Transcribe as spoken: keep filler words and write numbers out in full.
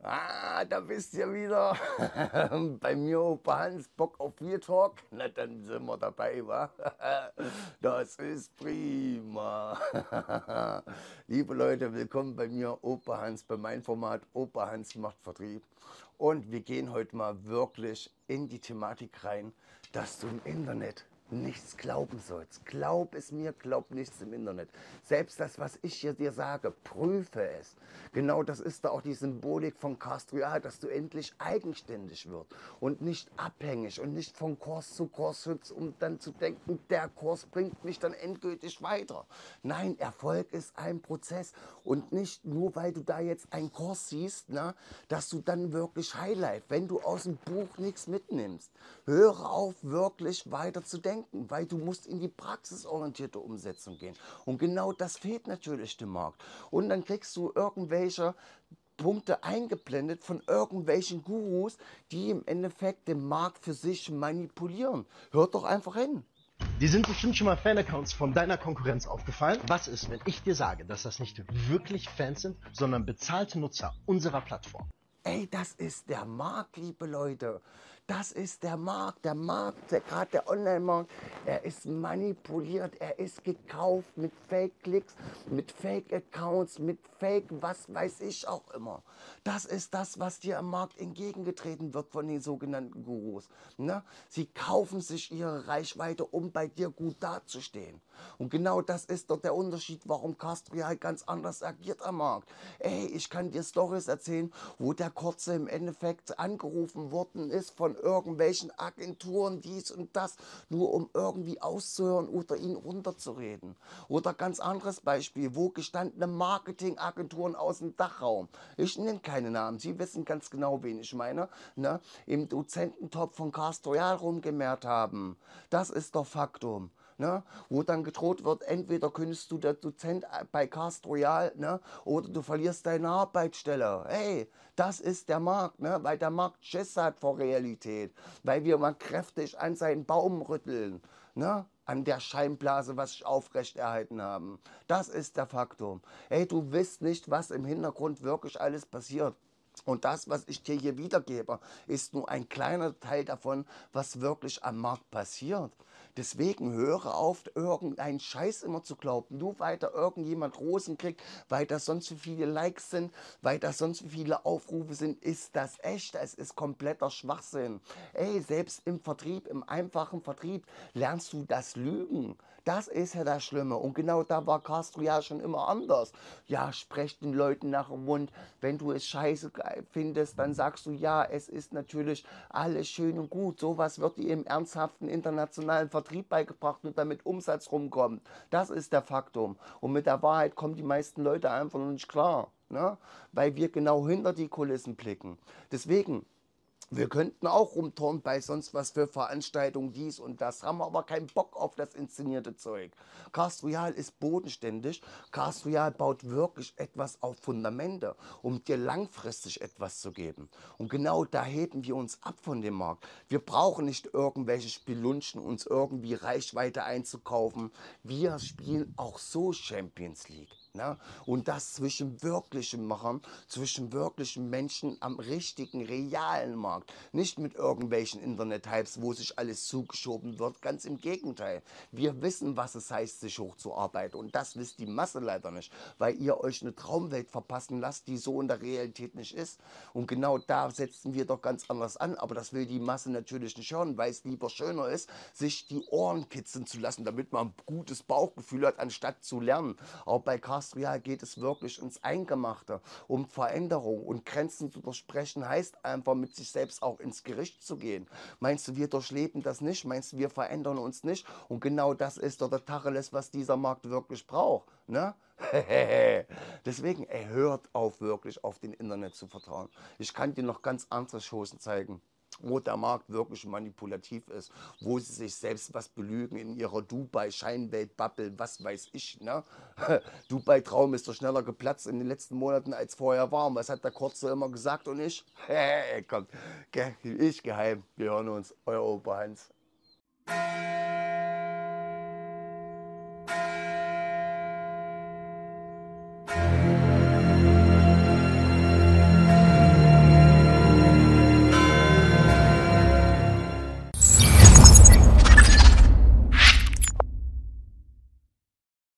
Ah, da bist ihr wieder. Bei mir, Opa Hans, Bock auf Real Talk? Na, dann sind wir dabei, wa? Das ist prima. Liebe Leute, willkommen bei mir, Opa Hans, bei meinem Format Opa Hans macht Vertrieb. Und wir gehen heute mal wirklich in die Thematik rein, dass du im Internet nichts glauben sollst. Glaub es mir, glaub nichts im Internet. Selbst das, was ich hier dir sage, prüfe es. Genau das ist da auch die Symbolik von Castrial, dass du endlich eigenständig wirst und nicht abhängig und nicht von Kurs zu Kurs hüpfst, um dann zu denken, der Kurs bringt mich dann endgültig weiter. Nein, Erfolg ist ein Prozess und nicht nur, weil du da jetzt einen Kurs siehst, na, dass du dann wirklich Highlight, wenn du aus dem Buch nichts mitnimmst. Höre auf, wirklich weiter zu denken, weil du musst in die praxisorientierte Umsetzung gehen. Und genau das fehlt natürlich dem Markt. Und dann kriegst du irgendwelche Punkte eingeblendet von irgendwelchen Gurus, die im Endeffekt den Markt für sich manipulieren. Hört doch einfach hin. Dir sind bestimmt schon mal Fanaccounts von deiner Konkurrenz aufgefallen. Was ist, wenn ich dir sage, dass das nicht wirklich Fans sind, sondern bezahlte Nutzer unserer Plattform? Ey, das ist der Markt, liebe Leute. Das ist der Markt. Der Markt, der, gerade der Online-Markt, er ist manipuliert, er ist gekauft mit Fake-Klicks, mit Fake-Accounts, mit Fake, was weiß ich auch immer. Das ist das, was dir am Markt entgegengetreten wird von den sogenannten Gurus. Ne? Sie kaufen sich ihre Reichweite, um bei dir gut dazustehen. Und genau das ist doch der Unterschied, warum Castrial ganz anders agiert am Markt. Ey, ich kann dir Stories erzählen, wo der Kurze im Endeffekt angerufen worden ist von irgendwelchen Agenturen, dies und das, nur um irgendwie auszuhören oder ihn runterzureden. Oder ganz anderes Beispiel, wo gestandene Marketingagenturen aus dem Dachraum, ich nenne keine Namen, Sie wissen ganz genau, wen ich meine, ne, im Dozententopf von Castrial rumgemehrt haben. Das ist doch Faktum. Ne, wo dann gedroht wird, entweder könntest du der Dozent bei Cast Royal, ne, oder du verlierst deine Arbeitsstelle. Hey, das ist der Markt, ne, weil der Markt Schiss hat vor Realität, weil wir mal kräftig an seinen Baum rütteln, ne, an der Scheinblase, was sich aufrechterhalten haben. Das ist der Faktum. Hey, du weißt nicht, was im Hintergrund wirklich alles passiert. Und das, was ich dir hier wiedergebe, ist nur ein kleiner Teil davon, was wirklich am Markt passiert. Deswegen höre auf, irgendeinen Scheiß immer zu glauben. Nur weil da irgendjemand Rosen kriegt, weil da sonst so viele Likes sind, weil da sonst so viele Aufrufe sind, ist das echt. Es ist kompletter Schwachsinn. Ey, selbst im Vertrieb, im einfachen Vertrieb, lernst du das Lügen. Das ist ja das Schlimme. Und genau da war Castro ja schon immer anders. Ja, sprech den Leuten nach dem Mund. Wenn du es scheiße findest, dann sagst du, ja, es ist natürlich alles schön und gut. Sowas wird dir im ernsthaften internationalen Vertrieb beigebracht und damit Umsatz rumkommt. Das ist der Faktum. Und mit der Wahrheit kommen die meisten Leute einfach noch nicht klar. Ne? Weil wir genau hinter die Kulissen blicken. Deswegen, wir könnten auch rumturnen bei sonst was für Veranstaltungen, dies und das, haben aber keinen Bock auf das inszenierte Zeug. Cast Royal ist bodenständig. Cast Royal baut wirklich etwas auf Fundamente, um dir langfristig etwas zu geben. Und genau da heben wir uns ab von dem Markt. Wir brauchen nicht irgendwelche Spelunchen, uns irgendwie Reichweite einzukaufen. Wir spielen auch so Champions League. Ne? Und das zwischen wirklichen Machern, zwischen wirklichen Menschen am richtigen, realen Markt. Nicht mit irgendwelchen Internet-Hypes, wo sich alles zugeschoben wird. Ganz im Gegenteil. Wir wissen, was es heißt, sich hochzuarbeiten. Und das wisst die Masse leider nicht, weil ihr euch eine Traumwelt verpassen lasst, die so in der Realität nicht ist. Und genau da setzen wir doch ganz anders an. Aber das will die Masse natürlich nicht hören, weil es lieber schöner ist, sich die Ohren kitzeln zu lassen, damit man ein gutes Bauchgefühl hat, anstatt zu lernen. Auch bei Castrial geht es wirklich ins Eingemachte, um Veränderung und Grenzen zu durchbrechen, heißt einfach mit sich selbst auch ins Gericht zu gehen. Meinst du, wir durchleben das nicht? Meinst du, wir verändern uns nicht? Und genau das ist doch der Tacheles, was dieser Markt wirklich braucht. Ne? Deswegen, ey, hört auf, wirklich auf den Internet zu vertrauen. Ich kann dir noch ganz andere Chancen zeigen, wo der Markt wirklich manipulativ ist, wo sie sich selbst was belügen in ihrer Dubai-Scheinwelt-Bubble, was weiß ich, ne? Dubai-Traum ist doch schneller geplatzt in den letzten Monaten, als vorher war. Und was hat der Kurze immer gesagt und ich? Hey, komm, ich geheim, wir hören uns, euer Opa Hans.